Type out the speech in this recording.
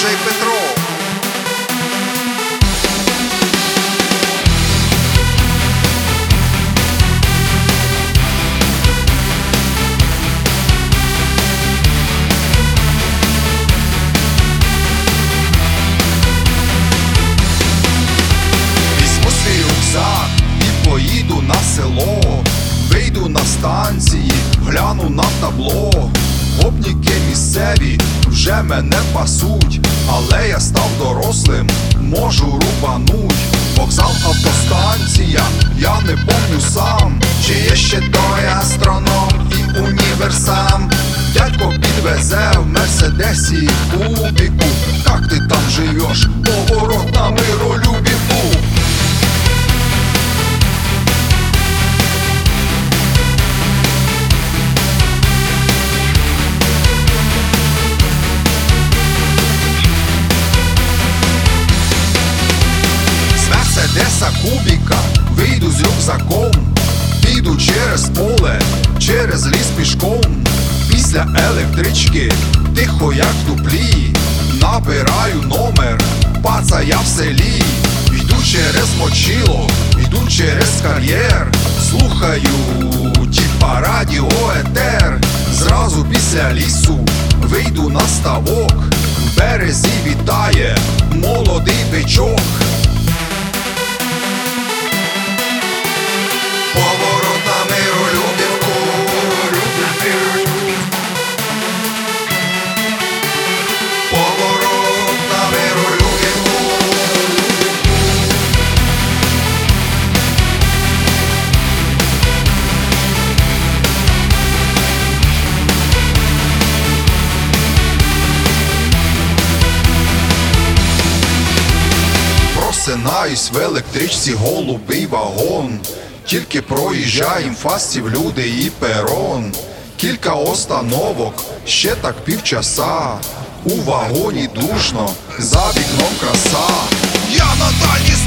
Диджей Петро. Візьму свій рюкзак і поїду на село. Вийду на станції, гляну на табло. Гопніки місцеві вже мене пасуть, але я став дорослим, можу рубануть. Вокзал, автостанція, я не помню сам. Чи є ще той астроном і універсам? Дядько підвезе в мерседесі кубіку. Как ти там живеш? Поворот на Миролюбівку. Мерседеса кубіка, вийду з рюкзаком, піду через поле, через ліс пішком. Після електрички, тихо як в дуплі, набираю номер, пацая в селі. Йду через мочило, йду через кар'єр, слухаю тіпа радіо етер. Зразу після лісу вийду на ставок, в березі вітає молодий бичок. Поворот на Миролюбівку. Поворот на Миролюбівку. Просинаюсь в електричці, голубий вагон. Тільки проїжджаєм фастів люди і перон. Кілька остановок, ще так півчаса. У вагоні душно, за вікном краса. Я на дальній